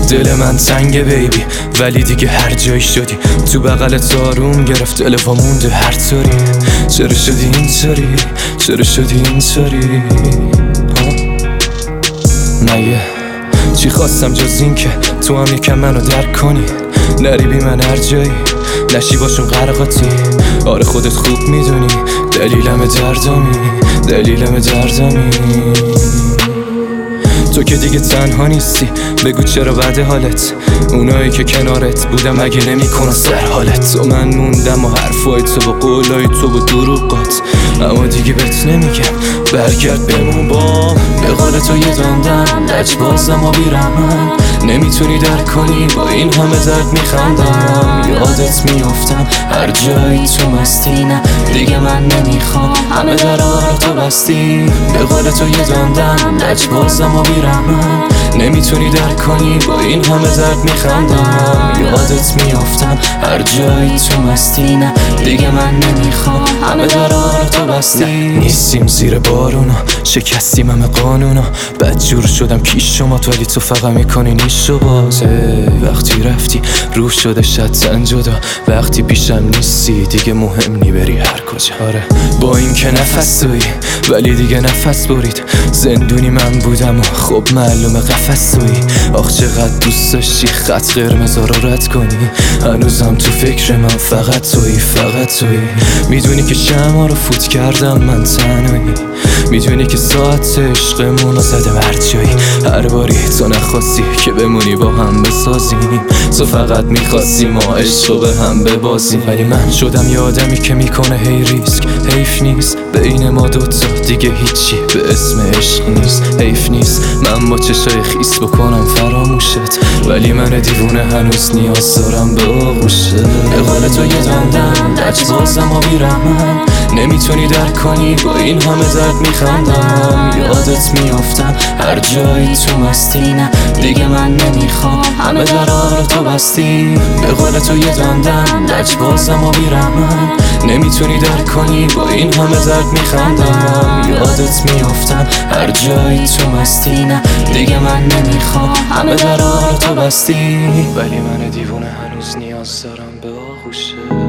دل من تنگه بیبی ولی دیگه هر جایی شدی، تو بغلت آروم گرفت دل پا مونده هر طوری. چرا شدی اینطوری؟ چرا شدی اینطوری؟ مگه چی خواستم جز این که تو هم یکم منو درک کنی، نری بی من هر جایی، نشی باشون غرقاتی. آره خودت خوب میدونی دلیلم دردمی، دلیلم دردمی. تو که دیگه تنها نیستی، بگو چرا بعد حالت اونایی که کنارت بودم اگه نمیکنن سر حالت. تو من موندم و حرفای تو و قولای تو و دروغات، اما دیگه بهت نمیگم برگرد بمون با به قول تو یه دندم لجبازم و بیرحمم. نمیتونی درک کنی با این همه درد میخندم، یادت میافتم هر جایی تو مستی. نه دیگه من نمیخوام همه درا رو تو بستی. به قول تو یه دندم لجبازم و بیرحمم. نمیتونی درک کنی با این همه درد میخندم، یادت میافتم هر جایی تو مستی. نه دیگه من نمیخوام همه درا رو تو بستی. نیستیم زیر بارونا، شکستیم همه قانونا، بدجور شدم کیش شما تو، ولی تو فقط میکنی نیش و بازه. وقتی رفتی روح شده شدن جدا، وقتی پیشم نیستی دیگه مهم نی بری هر کجا. آره با این که نفس تویی ولی دیگه نفس برید، زندونی من بودم و خب معلومه قفس تویی. آخ چقدر دوست داشتی خط قرمزا رو رد کنی، هنوزم تو فکر من فقط تویی، فقط تویی. میدونی که شمع رو فوت کردم من تنهایی، میدونی که ساعت عشقمون رو زدم هر جایی. هر باری تو نخواستی که بمونی با هم بسازیم، تو فقط میخواستی ما عشق رو به هم ببازیم. ولی من شدم یه آدمی که میکنه هی ریسک، حیف نیست بین ما دوتا دیگه هیچی به اسم عشق نیست. حیف نیست من با چشای خیس بکنم فراموشت، ولی من دیوونه هنوز نیاز دارم به آغوشت. به قول تو یه دندم لجبازم و بیرحمم. نمیتونی درک کنی با این همه درد میخندم، یادت میافتم هر جایی تو مستی. نه دیگه من نمیخوام همه درا رو تو بستی. به قول تو یه دندم لجبازم و بیرحمم. نمیتونی درک کنی با این همه درد میخندم، یادت میافتم هر جایی تو مستی. نه دیگه من نمیخوام همه درا رو تو بستی، ولی من دیوونه هنوز نیاز دارم به آغوشت.